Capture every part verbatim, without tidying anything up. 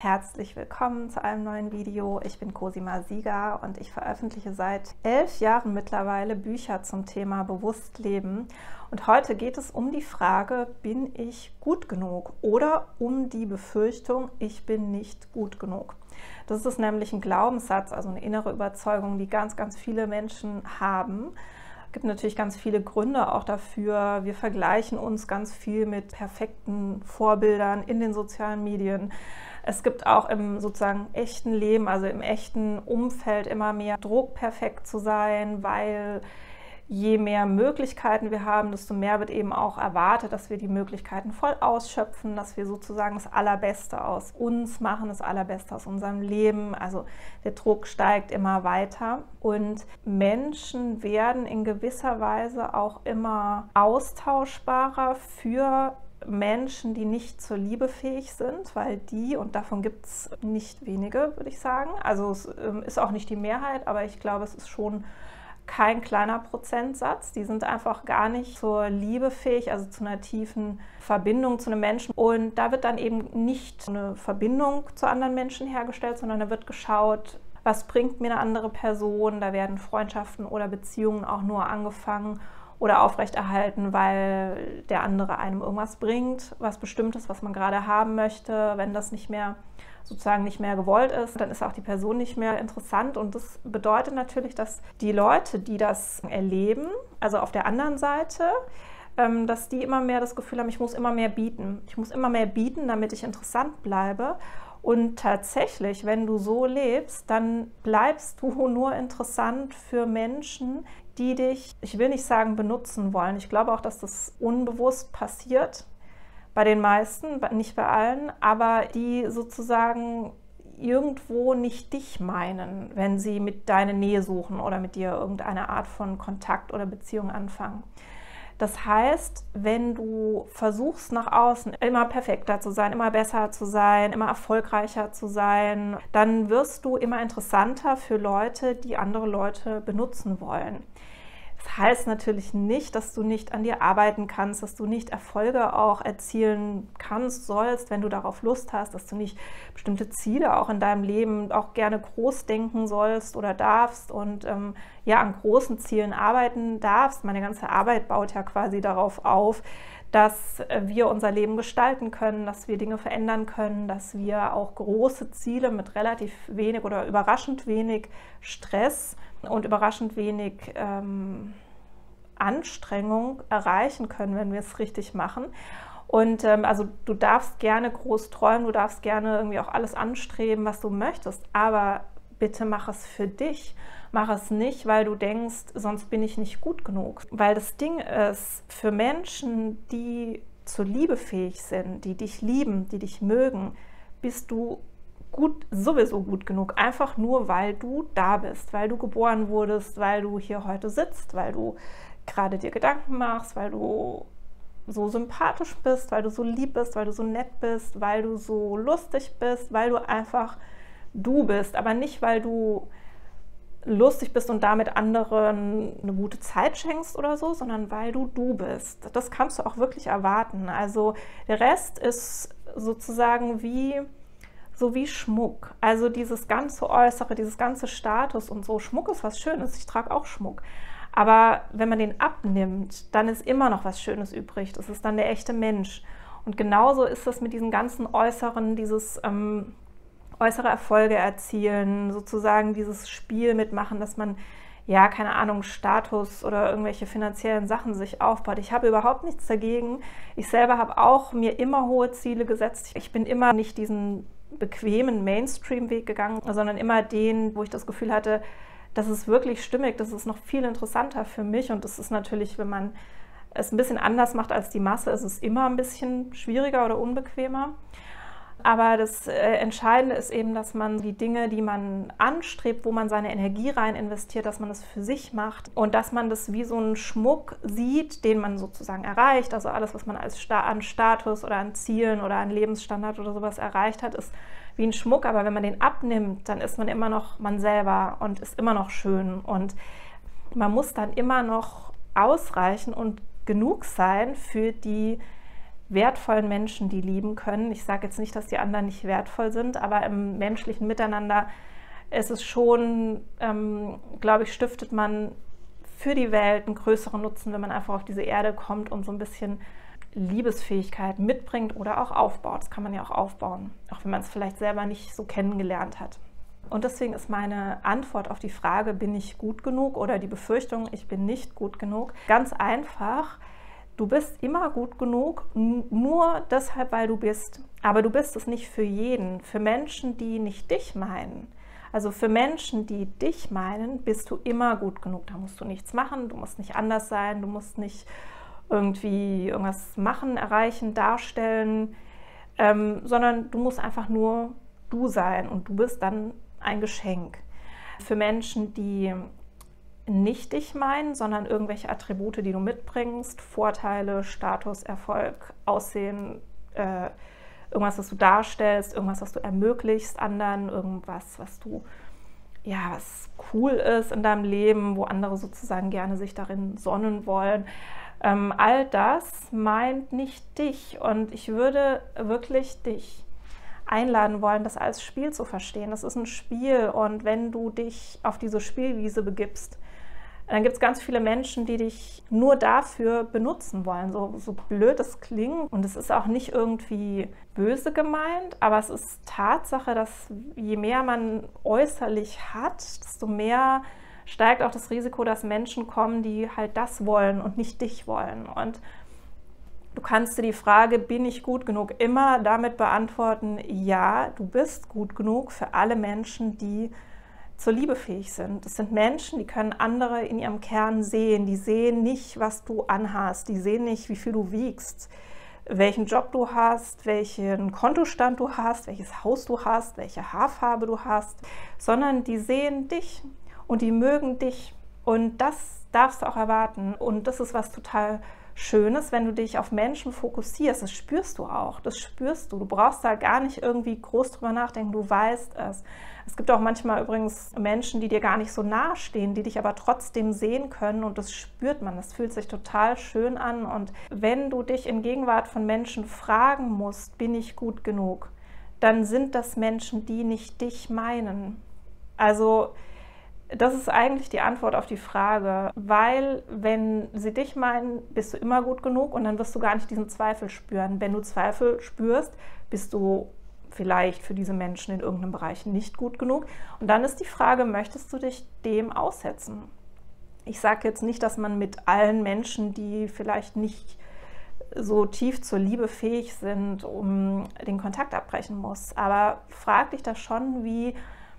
Herzlich willkommen zu einem neuen Video. Ich bin Cosima Sieger und ich veröffentliche seit elf Jahren mittlerweile Bücher zum Thema Bewusstleben. Und heute geht es um die Frage, bin ich gut genug? Oder um die Befürchtung, ich bin nicht gut genug. Das ist nämlich ein Glaubenssatz, also eine innere Überzeugung, die ganz, ganz viele Menschen haben. Es gibt natürlich ganz viele Gründe auch dafür. Wir vergleichen uns ganz viel mit perfekten Vorbildern in den sozialen Medien. Es gibt auch im sozusagen echten Leben, also im echten Umfeld immer mehr Druck, perfekt zu sein, weil je mehr Möglichkeiten wir haben, desto mehr wird eben auch erwartet, dass wir die Möglichkeiten voll ausschöpfen, dass wir sozusagen das Allerbeste aus uns machen, das Allerbeste aus unserem Leben. Also der Druck steigt immer weiter und Menschen werden in gewisser Weise auch immer austauschbarer für Menschen, die nicht zur Liebe fähig sind, weil die, und davon gibt es nicht wenige, würde ich sagen, also es ist auch nicht die Mehrheit, aber ich glaube, es ist schon kein kleiner Prozentsatz, die sind einfach gar nicht zur Liebe fähig, also zu einer tiefen Verbindung zu einem Menschen. Und da wird dann eben nicht eine Verbindung zu anderen Menschen hergestellt, sondern da wird geschaut, was bringt mir eine andere Person, da werden Freundschaften oder Beziehungen auch nur angefangen oder aufrechterhalten, weil der andere einem irgendwas bringt, was Bestimmtes, was man gerade haben möchte. Wenn das nicht mehr sozusagen nicht mehr gewollt ist, dann ist auch die Person nicht mehr interessant. Und das bedeutet natürlich, dass die Leute, die das erleben, also auf der anderen Seite, dass die immer mehr das Gefühl haben, ich muss immer mehr bieten. Ich muss immer mehr bieten, damit ich interessant bleibe. Und tatsächlich, wenn du so lebst, dann bleibst du nur interessant für Menschen, die dich, ich will nicht sagen benutzen wollen. Ich glaube auch, dass das unbewusst passiert, bei den meisten, nicht bei allen, aber die sozusagen irgendwo nicht dich meinen, wenn sie mit deiner Nähe suchen oder mit dir irgendeine Art von Kontakt oder Beziehung anfangen. Das heißt, wenn du versuchst nach außen immer perfekter zu sein, immer besser zu sein, immer erfolgreicher zu sein, dann wirst du immer interessanter für Leute, die andere Leute benutzen wollen. Das heißt natürlich nicht, dass du nicht an dir arbeiten kannst, dass du nicht Erfolge auch erzielen kannst, sollst, wenn du darauf Lust hast, dass du nicht bestimmte Ziele auch in deinem Leben auch gerne groß denken sollst oder darfst und ähm, ja, an großen Zielen arbeiten darfst. Meine ganze Arbeit baut ja quasi darauf auf, dass wir unser Leben gestalten können, dass wir Dinge verändern können, dass wir auch große Ziele mit relativ wenig oder überraschend wenig Stress und überraschend wenig ähm, Anstrengung erreichen können, wenn wir es richtig machen. Und ähm, also du darfst gerne groß träumen, du darfst gerne irgendwie auch alles anstreben, was du möchtest, aber bitte mach es für dich. Mach es nicht, weil du denkst, sonst bin ich nicht gut genug. Weil das Ding ist, für Menschen, die zur Liebe fähig sind, die dich lieben, die dich mögen, bist du gut, sowieso gut genug. Einfach nur, weil du da bist, weil du geboren wurdest, weil du hier heute sitzt, weil du gerade dir Gedanken machst, weil du so sympathisch bist, weil du so lieb bist, weil du so nett bist, weil du so lustig bist, weil du einfach du bist, aber nicht, weil du lustig bist und damit anderen eine gute Zeit schenkst oder so, sondern weil du du bist. Das kannst du auch wirklich erwarten. Also der Rest ist sozusagen wie so wie Schmuck. Also dieses ganze Äußere, dieses ganze Status und so. Schmuck ist was Schönes. Ich trage auch Schmuck. Aber wenn man den abnimmt, dann ist immer noch was Schönes übrig. Das ist dann der echte Mensch. Und genauso ist es mit diesen ganzen Äußeren, dieses ähm, äußere Erfolge erzielen, sozusagen dieses Spiel mitmachen, dass man, ja, keine Ahnung, Status oder irgendwelche finanziellen Sachen sich aufbaut. Ich habe überhaupt nichts dagegen. Ich selber habe auch mir immer hohe Ziele gesetzt. Ich bin immer nicht diesen bequemen Mainstream-Weg gegangen, sondern immer den, wo ich das Gefühl hatte, das ist wirklich stimmig, das ist noch viel interessanter für mich. Und das ist natürlich, wenn man es ein bisschen anders macht als die Masse, ist es immer ein bisschen schwieriger oder unbequemer. Aber das äh, Entscheidende ist eben, dass man die Dinge, die man anstrebt, wo man seine Energie rein investiert, dass man das für sich macht und dass man das wie so einen Schmuck sieht, den man sozusagen erreicht. Also alles, was man als Sta- an Status oder an Zielen oder an Lebensstandard oder sowas erreicht hat, ist wie ein Schmuck. Aber wenn man den abnimmt, dann ist man immer noch man selber und ist immer noch schön. Und man muss dann immer noch ausreichen und genug sein für die wertvollen Menschen, die lieben können. Ich sage jetzt nicht, dass die anderen nicht wertvoll sind, aber im menschlichen Miteinander ist es schon, ähm, glaube ich, stiftet man für die Welt einen größeren Nutzen, wenn man einfach auf diese Erde kommt und so ein bisschen Liebesfähigkeit mitbringt oder auch aufbaut. Das kann man ja auch aufbauen, auch wenn man es vielleicht selber nicht so kennengelernt hat. Und deswegen ist meine Antwort auf die Frage, bin ich gut genug, oder die Befürchtung, ich bin nicht gut genug, ganz einfach. Du bist immer gut genug, nur deshalb, weil du bist. Aber du bist es nicht für jeden. Für Menschen, die nicht dich meinen. Also für Menschen, die dich meinen, bist du immer gut genug. Da musst du nichts machen, du musst nicht anders sein, du musst nicht irgendwie irgendwas machen, erreichen, darstellen, ähm, sondern du musst einfach nur du sein und du bist dann ein Geschenk. Für Menschen, die nicht dich meinen, sondern irgendwelche Attribute, die du mitbringst, Vorteile, Status, Erfolg, Aussehen, äh, irgendwas, was du darstellst, irgendwas, was du ermöglichst anderen, irgendwas, was du, ja, was cool ist in deinem Leben, wo andere sozusagen gerne sich darin sonnen wollen. Ähm, all das meint nicht dich, und ich würde wirklich dich einladen wollen, das als Spiel zu verstehen. Das ist ein Spiel, und wenn du dich auf diese Spielwiese begibst, dann gibt es ganz viele Menschen, die dich nur dafür benutzen wollen, so, so blöd es klingt. Und es ist auch nicht irgendwie böse gemeint, aber es ist Tatsache, dass je mehr man äußerlich hat, desto mehr steigt auch das Risiko, dass Menschen kommen, die halt das wollen und nicht dich wollen. Und du kannst dir die Frage, bin ich gut genug, immer damit beantworten, ja, du bist gut genug für alle Menschen, die zur Liebe fähig sind. Das sind Menschen, die können andere in ihrem Kern sehen. Die sehen nicht, was du anhast. Die sehen nicht, wie viel du wiegst, welchen Job du hast, welchen Kontostand du hast, welches Haus du hast, welche Haarfarbe du hast, sondern die sehen dich und die mögen dich. Und das darfst du auch erwarten. Und das ist was total Schönes, wenn du dich auf Menschen fokussierst. Das spürst du auch, das spürst du. Du brauchst da gar nicht irgendwie groß drüber nachdenken, du weißt es. Es gibt auch manchmal übrigens Menschen, die dir gar nicht so nahe stehen, die dich aber trotzdem sehen können, und das spürt man. Das fühlt sich total schön an. Und wenn du dich in Gegenwart von Menschen fragen musst, bin ich gut genug, dann sind das Menschen, die nicht dich meinen. Also das ist eigentlich die Antwort auf die Frage, weil wenn sie dich meinen, bist du immer gut genug, und dann wirst du gar nicht diesen Zweifel spüren. Wenn du Zweifel spürst, bist du vielleicht für diese Menschen in irgendeinem Bereich nicht gut genug. Und dann ist die Frage, möchtest du dich dem aussetzen? Ich sage jetzt nicht, dass man mit allen Menschen, die vielleicht nicht so tief zur Liebe fähig sind, um den Kontakt abbrechen muss. Aber frag dich da schon, wie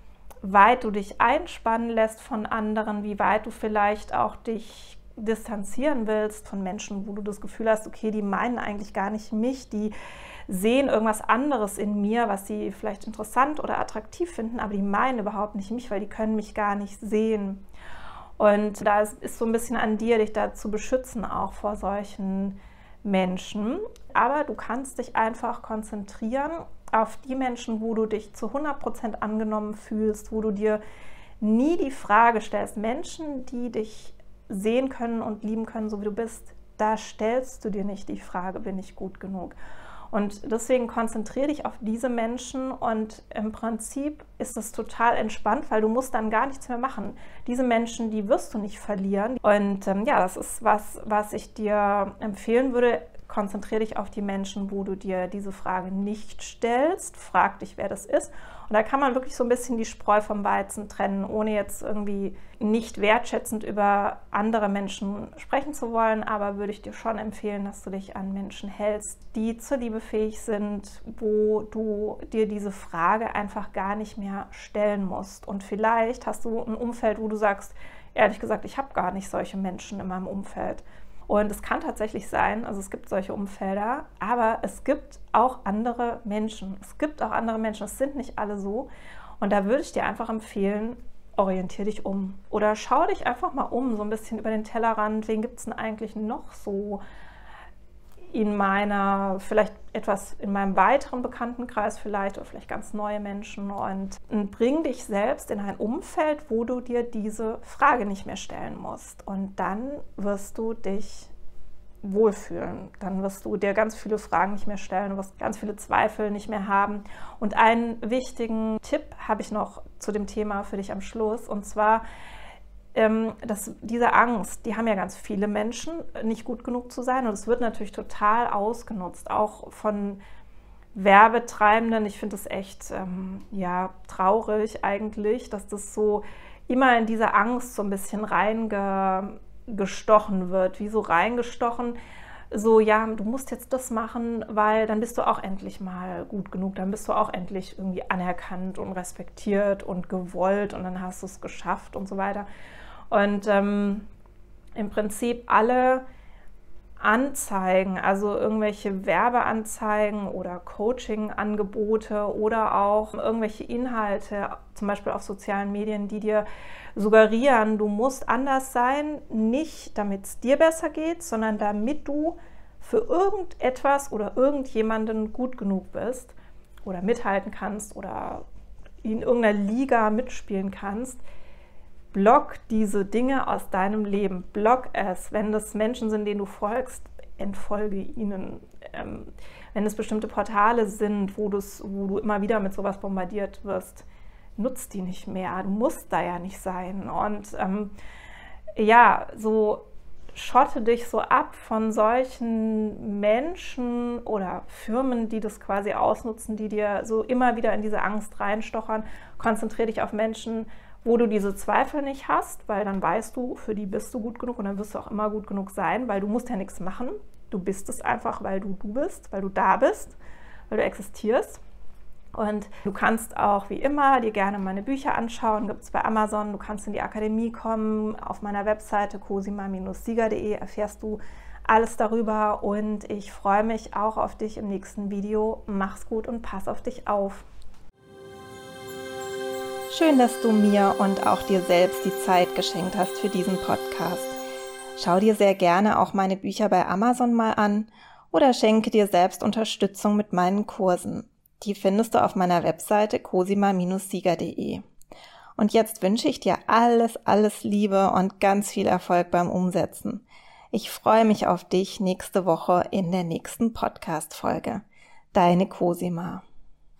weit du dich einspannen lässt von anderen, wie weit du vielleicht auch dich distanzieren willst von Menschen, wo du das Gefühl hast, okay, die meinen eigentlich gar nicht mich, die sehen irgendwas anderes in mir, was sie vielleicht interessant oder attraktiv finden, aber die meinen überhaupt nicht mich, weil die können mich gar nicht sehen. Und da ist so ein bisschen an dir, dich da zu beschützen, auch vor solchen Menschen. Aber du kannst dich einfach konzentrieren auf die Menschen, wo du dich zu hundert Prozent angenommen fühlst, wo du dir nie die Frage stellst. Menschen, die dich sehen können und lieben können, so wie du bist, da stellst du dir nicht die Frage, bin ich gut genug? Und deswegen konzentriere dich auf diese Menschen, und im Prinzip ist es total entspannt, weil du musst dann gar nichts mehr machen. Diese Menschen, die wirst du nicht verlieren. Und ähm, ja, das ist was, was ich dir empfehlen würde. Konzentriere dich auf die Menschen, wo du dir diese Frage nicht stellst. Frag dich, wer das ist. Und da kann man wirklich so ein bisschen die Spreu vom Weizen trennen, ohne jetzt irgendwie nicht wertschätzend über andere Menschen sprechen zu wollen. Aber würde ich dir schon empfehlen, dass du dich an Menschen hältst, die zur Liebe fähig sind, wo du dir diese Frage einfach gar nicht mehr stellen musst. Und vielleicht hast du ein Umfeld, wo du sagst, ehrlich gesagt, ich habe gar nicht solche Menschen in meinem Umfeld. Und es kann tatsächlich sein, also es gibt solche Umfelder, aber es gibt auch andere Menschen. Es gibt auch andere Menschen, es sind nicht alle so. Und da würde ich dir einfach empfehlen, orientiere dich um. Oder schau dich einfach mal um, so ein bisschen über den Tellerrand. Wen gibt es denn eigentlich noch so in meiner, vielleicht etwas in meinem weiteren Bekanntenkreis vielleicht, oder vielleicht ganz neue Menschen, und bring dich selbst in ein Umfeld, wo du dir diese Frage nicht mehr stellen musst. Und dann wirst du dich wohlfühlen. Dann wirst du dir ganz viele Fragen nicht mehr stellen, du wirst ganz viele Zweifel nicht mehr haben. Und einen wichtigen Tipp habe ich noch zu dem Thema für dich am Schluss. Und zwar, ähm, dass diese Angst, die haben ja ganz viele Menschen, nicht gut genug zu sein. Und es wird natürlich total ausgenutzt, auch von Werbetreibenden. Ich finde es echt ähm, ja, traurig eigentlich, dass das so immer in diese Angst so ein bisschen reingestochen wird, wie so reingestochen, so, ja, du musst jetzt das machen, weil dann bist du auch endlich mal gut genug, dann bist du auch endlich irgendwie anerkannt und respektiert und gewollt und dann hast du es geschafft und so weiter. Und ähm, im Prinzip alle Anzeigen, also irgendwelche Werbeanzeigen oder Coaching-Angebote oder auch irgendwelche Inhalte, zum Beispiel auf sozialen Medien, die dir suggerieren, du musst anders sein, nicht damit es dir besser geht, sondern damit du für irgendetwas oder irgendjemanden gut genug bist oder mithalten kannst oder in irgendeiner Liga mitspielen kannst. Block diese Dinge aus deinem Leben, block es. Wenn das Menschen sind, denen du folgst, entfolge ihnen. Ähm, wenn es bestimmte Portale sind, wo, wo du immer wieder mit sowas bombardiert wirst, nutz die nicht mehr. Du musst da ja nicht sein. Und ähm, ja, so schotte dich so ab von solchen Menschen oder Firmen, die das quasi ausnutzen, die dir so immer wieder in diese Angst reinstochern. Konzentriere dich auf Menschen, wo du diese Zweifel nicht hast, weil dann weißt du, für die bist du gut genug und dann wirst du auch immer gut genug sein, weil du musst ja nichts machen. Du bist es einfach, weil du du bist, weil du da bist, weil du existierst. Und du kannst auch wie immer dir gerne meine Bücher anschauen, gibt es bei Amazon. Du kannst in die Akademie kommen. Auf meiner Webseite cosima Bindestrich sieger punkt de erfährst du alles darüber und ich freue mich auch auf dich im nächsten Video. Mach's gut und pass auf dich auf. Schön, dass du mir und auch dir selbst die Zeit geschenkt hast für diesen Podcast. Schau dir sehr gerne auch meine Bücher bei Amazon mal an oder schenke dir selbst Unterstützung mit meinen Kursen. Die findest du auf meiner Webseite cosima Bindestrich sieger punkt de. Und jetzt wünsche ich dir alles, alles Liebe und ganz viel Erfolg beim Umsetzen. Ich freue mich auf dich nächste Woche in der nächsten Podcast-Folge. Deine Cosima.